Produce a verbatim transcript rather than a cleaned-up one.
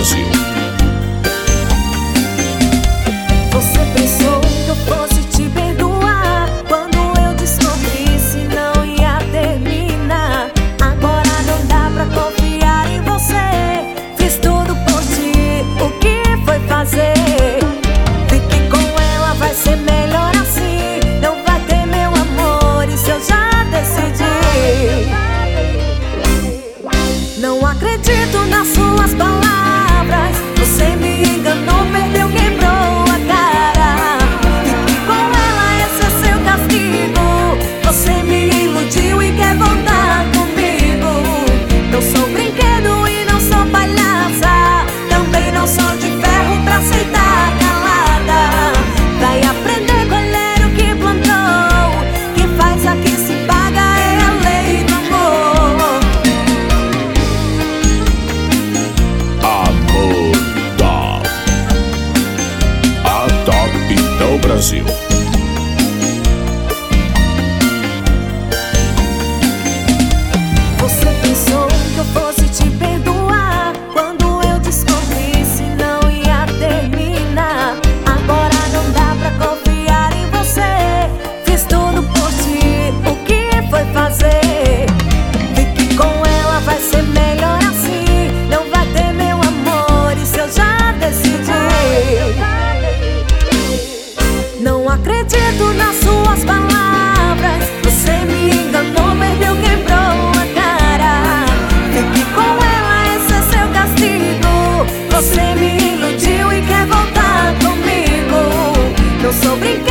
Brasil. Você pensou que eu fosse te perdoar quando eu descobrisse não ia terminar. Agora não dá pra confiar em você. Fiz tudo por ti, o que foi fazer? Fique com ela, vai ser melhor assim. Não vai ter meu amor, isso eu já decidi. Não acredito nas suas palavras. Você me enganou, perdeu, quebrou a cara. Fique com ela, esse é seu castigo. Você me iludiu e quer voltar comigo. Não sou brinquedo e não sou palhaça. Também não sou de ferro pra aceitar calada. Vai aprender, colher o que plantou. Quem faz aqui se paga, é a lei do amor. Amor Top. A Top do Brasil. Você pensou que eu fosse te perdoar quando eu descobrisse não ia terminar. Agora não dá pra confiar em você. Fiz tudo por ti, o que foi fazer? Fique com ela, vai ser melhor assim. Não vai ter meu amor, isso eu já decidi. Não acredito nas suas palavras. Você me enganou, perdeu, quebrou a cara. Fique com ela, esse é seu castigo. Você me iludiu e quer voltar comigo. Não sou brinquedo